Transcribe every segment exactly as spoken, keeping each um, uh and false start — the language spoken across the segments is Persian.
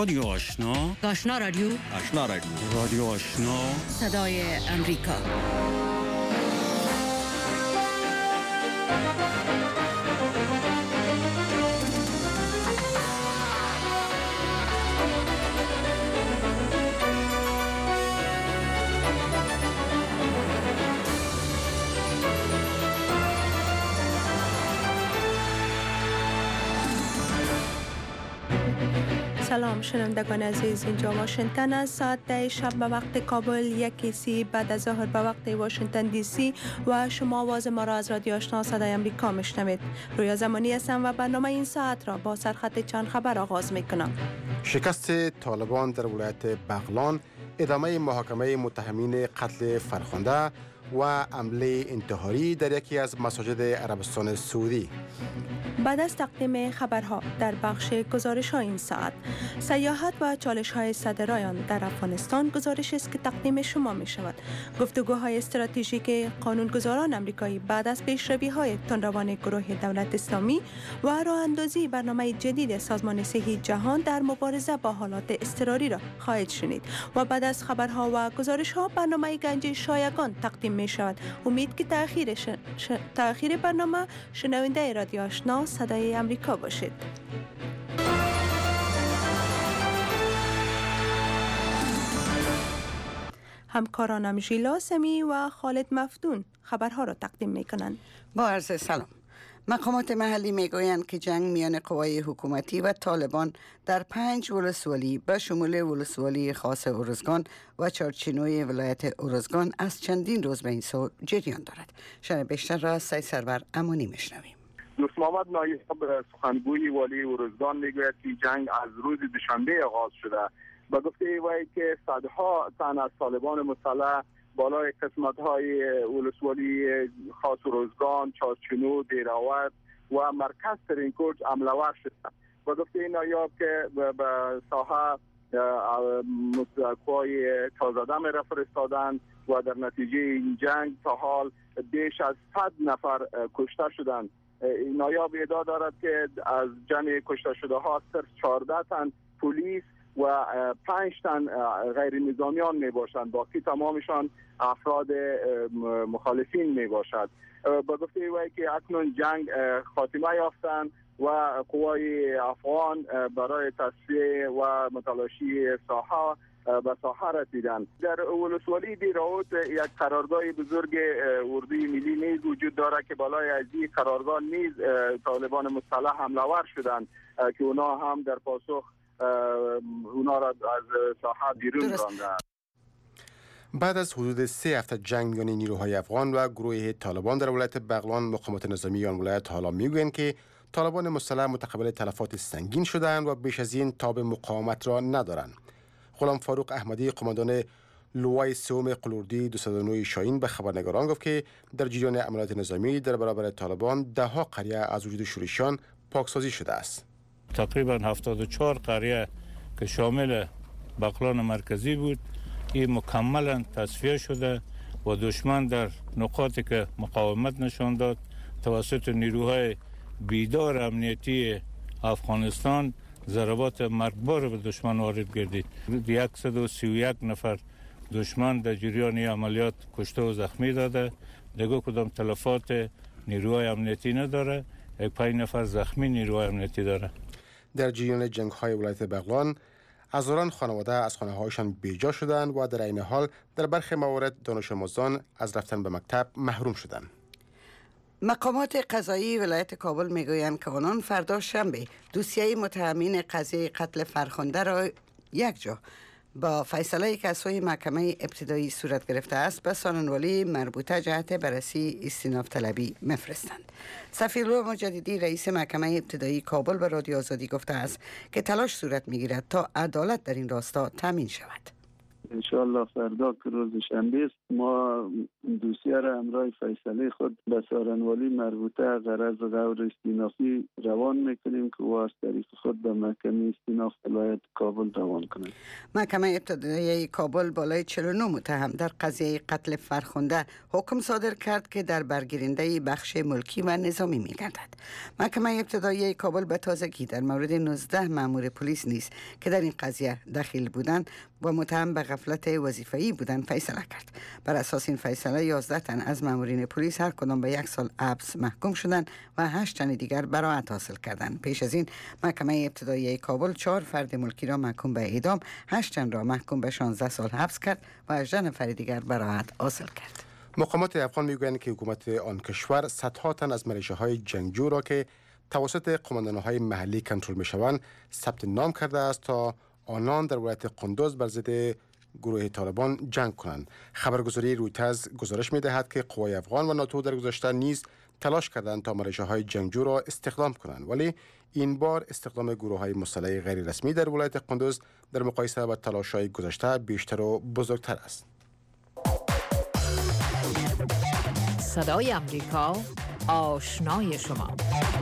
رادیو آشنا، آشنا رادیو، آشنا رادیو، رادیو آشنا، صدای امریکا. سلام شنوندگان عزیز، اینجا واشنگتن است. ساعت ده شب به وقت کابل، یکی سی بعد از ظهر به وقت واشنگتن دی سی و شما آواز ما را از رادیو آشنا صدای امریکا میشنوید. رویا زمانی هستم و برنامه این ساعت را با سرخط چند خبر آغاز میکنم. شکست طالبان در ولایت بغلان، ادامه محاکمه متهمین قتل فرخنده و حمله انتحاری در یکی از مساجد عربستان سعودی. بعد از تقدیم خبرها در بخش گزارش های این ساعت، سیاحت و چالش های صدرایان در افغانستان گزارش است که تقدیم شما می شود. گفتگوهای استراتژیک قانونگذاران امریکایی بعد از پیشروی های تندروان گروه دولت اسلامی و راه اندازی برنامه جدید سازمان صحی جهان در مبارزه با حالات اضطراری را خواهید شنید. و بعد از خبرها و گزارش ها برنامه گنج شایگان تقدیم می شود. امید که تأخیر ش... ش... تأخیر برنامه شنونده رادیو آشنا صدای امریکا باشید. همکارانم ژیلا سمی و خالد مفتون خبرها را تقدیم می کنند. با عرض سلام. مقامات محلی میگویند که جنگ میان قوای حکومتی و طالبان در پنج ولسوالی به شمول ولسوالی خاص ارزگان و چارچینوی ولایت ارزگان از چندین روز به این سو جریان دارد. شرح بیشتر را از سعی سرور امانی میشنویم. دوست محمد نایب سخنگوی والی ارزگان میگوید که جنگ از روز دوشنبه آغاز شده. با گفته وی که صدها تن از طالبان مسلح بالای قسمت های ولسوالی خاص ارزگان، چارچینو، دیراوت و مرکز ترینکوٹ حمله ور شده. با گفته نایب که به ساحه قوای تازه‌دم را فرستادند و در نتیجه این جنگ تا حال بیش از صد نفر کشته شدند. نایب ادعا دارد که از جمع کشته شده ها صرف چهارده تن پلیس و پنج تن غیر نظامیان می باشند، باقی تمامشان افراد مخالفین می باشد. با گفته وی که اکنون جنگ خاتمه یافتند و قوای افغان برای تصفیه و متلاشی ساحه به ساحه رسیدند. در ولسوالی دیراوت یک قرارگاه بزرگ اردوی ملی نیز وجود دارد که بالای از این قرارگاه نیز طالبان مسلح حمله ور شدند که اونا هم در پاسخ اونا را از ساحه بیرون راندند. بعد از حدود سه هفته جنگ میان نیروهای افغان و گروه طالبان در ولایت بغلان، مقامات نظامی آن ولایت حالا میگویند که طالبان مسلح متقبل تلفات سنگین شدند و بیش از این تاب مقاومت را ندارند. غلام فاروق احمدی، قماندان لوای سوم قلوردی دویست و نه شاهین، به خبرنگاران گفت که در جریان عملیات نظامی در برابر طالبان ده ها قریه از وجود شورشیان پاکسازی شده است. تقریبا هفتاد و چهار قریه که شامل بغلان مرکزی بود این مکملا تصفیه شده و دشمن در نقاطی که مقاومت نشان داد توسط نیروهای بیدار امنیتی افغانستان ضربات مرگبار به دشمن وارد گردید. صد و سی و یک نفر دشمن در جریان عملیات کشته و زخمی داده، دیگه کدام تلفات نیروهای امنیتی نداره. یک پنج نفر زخمی نیروهای امنیتی داره. در جریان جنگ های ولایت بغلان هزاران خانواده از خانه هایشان بیجا شدند و در این حال در برخی موارد دانش آموزان از رفتن به مکتب محروم شدند. مقامات قضایی ولایت کابل میگویند که آنان فردا شنبه دوسیه متهمین قضیه قتل فرخنده را یک جا با فیصله که از سوی محکمه ابتدایی صورت گرفته است به ساننوالی مربوطه جهت بررسی استیناف طلبی میفرستند. صفی‌الله مجددی رئیس محکمه ابتدایی کابل به رادیو آزادی گفته است که تلاش صورت میگیرد تا عدالت در این راستا تامین شود. انشالله فردا که روز شنبه است ما دوسیه را همراه فیصله خود به سارنوالی مربوطه غرض غور استینافی روان میکنیم که او از طریق خود به محکمه استیناف ولایت کابل روان کنند. محکمه ابتدایی کابل بالای چهل و نه متهم در قضیه قتل فرخنده حکم صادر کرد که در برگیرنده بخش ملکی و نظامی میگردد. محکمه ابتدایی کابل به تازگی در مورد نوزده مأمور پلیس نیز که در این قضیه دخیل بودند و متهم به غفلت وظیفه‌ای بودند فیصله کرد. بر اساس این فیصله یازده تن از مأمورین پلیس هر کدام به یک سال حبس محکوم شدند و هشت تن دیگر براءت حاصل کردند. پیش از این محکمه ابتدایی کابل چهار فرد ملکی را محکوم به اعدام، هشت تن را محکوم به شانزده سال حبس کرد و هجده نفر دیگر براءت حاصل کرد. مقامات افغان میگویند که حکومت آن کشور صدها تن از ملیشه های جنگجو را که توسط قماندانهای محلی کنترل میشوند ثبت نام کرده است تا آنان در ولایت قندوز بر ضد گروه طالبان جنگ کنند. خبرگزاری رویترز گزارش می‌دهد که قوای افغان و ناتو در گذشته نیز تلاش کردند تا ملیشه های جنگجو را استخدام کنند، ولی این بار استخدام گروه های مسلح غیر رسمی در ولایت قندوز در مقایسه با تلاش‌های گذشته بیشتر و بزرگتر است. صدای امریکا، آشنای شما.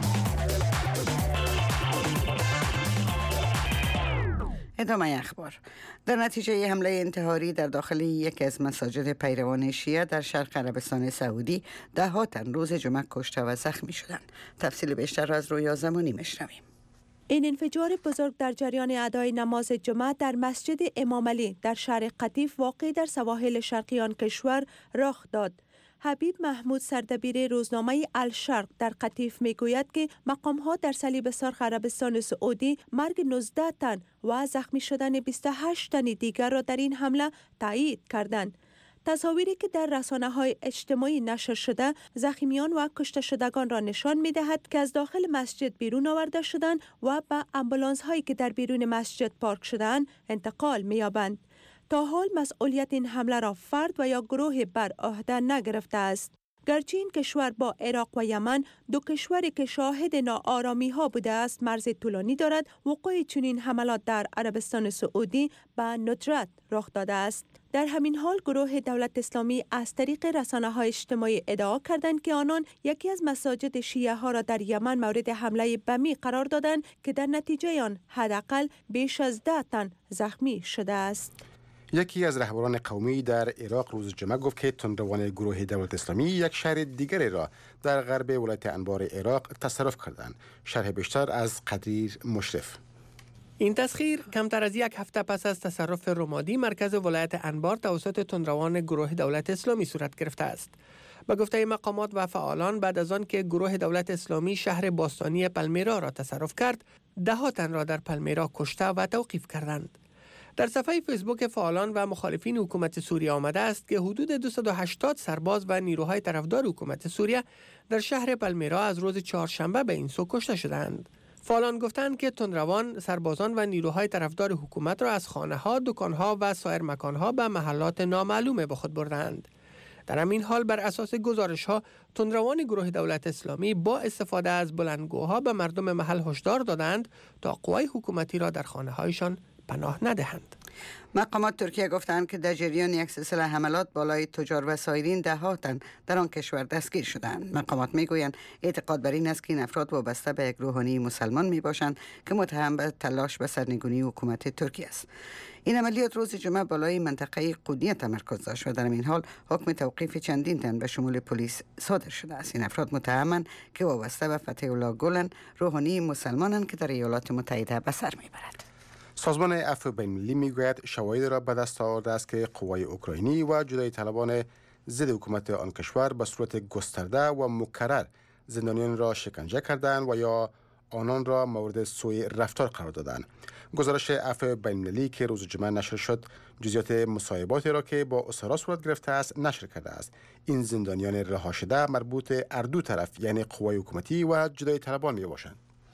ادامه اخبار. در نتیجه حمله انتحاری در داخل یکی از مساجد پیروان شیعه در شرق عربستان سعودی ده ها تن روز جمعه کشته و زخمی شدند. تفصیل بیشتر از رویا زمانی میشنویم. این انفجار بزرگ در جریان ادای نماز جمعه در مسجد امام علی در شهر قطیف واقع در سواحل شرقی آن کشور رخ داد. حبیب محمود سردبیر روزنامه الشرق در قطیف میگوید که مقام‌ها در صلیب سرخ عربستان سعودی مرگ نوزده تن و زخمی شدن بیست و هشت تن دیگر را در این حمله تایید کردند. تصاویری که در رسانه‌های اجتماعی نشر شده زخمیان و کشته شدگان را نشان می‌دهد که از داخل مسجد بیرون آورده شدند و به آمبولانس‌هایی که در بیرون مسجد پارک شده‌اند انتقال می‌یابند. تا حال مسئولیت این حمله را فرد و یا گروه بر عهده نگرفته است. گرچه این کشور با عراق و یمن دو کشوری که شاهد ناآرامی ها بوده است مرز طولانی دارد، وقوع چنین حملات در عربستان سعودی به ندرت رخ داده است. در همین حال گروه دولت اسلامی از طریق رسانه‌های اجتماعی ادعا کردند که آنان یکی از مساجد شیعه ها را در یمن مورد حمله بمی قرار دادند که در نتیجه آن حداقل بیش از ده تن زخمی شده است. یکی از رهبران قومی در عراق روز جمعه گفت که تندروان گروه دولت اسلامی یک شهر دیگری را در غرب ولایت انبار عراق تصرف کردند. شرح بیشتر از قدیر مشرف. این تسخیر کمتر از یک هفته پس از تصرف رمادی مرکز ولایت انبار توسط تندروان گروه دولت اسلامی صورت گرفته است. به گفته مقامات و فعالان بعد از آن که گروه دولت اسلامی شهر باستانی پلمیرا را تصرف کرد، ده ها تن را در پلمیرا کشته و توقیف کردند. در صفحه فیسبوک فعالان و مخالفین حکومت سوریه آمده است که حدود دویست و هشتاد سرباز و نیروهای طرفدار حکومت سوریه در شهر پلمیرا از روز چهارشنبه به این سو کشته شدند. فعالان گفتند که تندروان سربازان و نیروهای طرفدار حکومت را از خانه‌ها، دکان‌ها و سایر مکان‌ها به محلات نامعلومه به خود بردند. در همین حال بر اساس گزارش‌ها تندروان گروه دولت اسلامی با استفاده از بلندگوها به مردم محل هشدار دادند تا قوای حکومتی را در خانه‌هایشان پناه ندهند. مقامات ترکیه گفتند که در جریان یک سلسله حملات بالای تجار و سایرین ده ها تن در آن کشور دستگیر شدند. مقامات میگویند اعتقاد بر این است که این افراد وابسته به یک روحانی مسلمان می باشند که متهم به تلاش به سرنگونی حکومت ترکیه است. این عملیات روز جمعه بالای منطقه قونیه تمرکز داشت و در این حال حکم توقیف چندین تن به شمول پلیس صادر شده است. این افراد متهمند که وابسته به فتح الله گلن روحانی مسلمانند که در ایالات متحده به سر میبرد. سازمان عفو بین‌المللی میگوید شواهد را به دست آورده است که قوای اوکراینی و جدای طلبان ضد حکومت آن کشور به صورت گسترده و مکرر زندانیان را شکنجه کردند و یا آنان را مورد سوء رفتار قرار دادند. گزارش عفو بین‌المللی که روز جمعه نشر شد جزئیات مصاحباتی را که با اسرا صورت گرفته است نشر کرده است. این زندانیان رها شده مربوط هر دو طرف یعنی قوای حکومتی و جدای طلبان می باشند.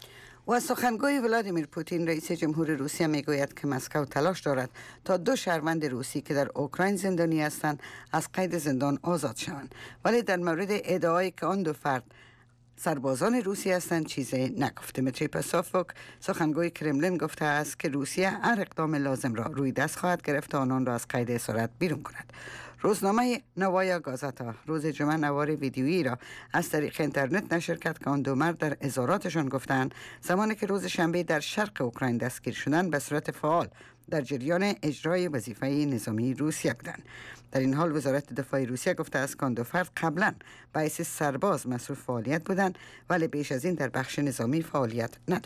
و سخنگوی ولادیمیر پوتین رئیس جمهور روسیه میگوید که مسکو تلاش دارد تا دو شهروند روسی که در اوکراین زندانی هستند از قید زندان آزاد شوند، ولی در مورد ادعایی که آن دو فرد سربازان روسیه هستند چیزی نگفته. دمیتری پاسکوف سخنگوی کرملین گفته است که روسیه هر اقدام لازم را روی دست خواهد گرفت تا آنان را از قید اسارت بیرون کند. روزنامه نوایا گازاتا روز جمعه نوار ویدیویی را از طریق اینترنت نشر کرد که آن دو مرد در اظهاراتشان گفتند زمانی که روز شنبه در شرق اوکراین دستگیر شدند به صورت فعال در جریان اجرای وظیفه نظامی روسیه بودند. در این حال وزارت دفاع روسیه گفته است که آن دو فرد قبلا به حیث سرباز مصروف فعالیت بودند ولی بیش از این در بخش نظامی فعالیت نداشتند.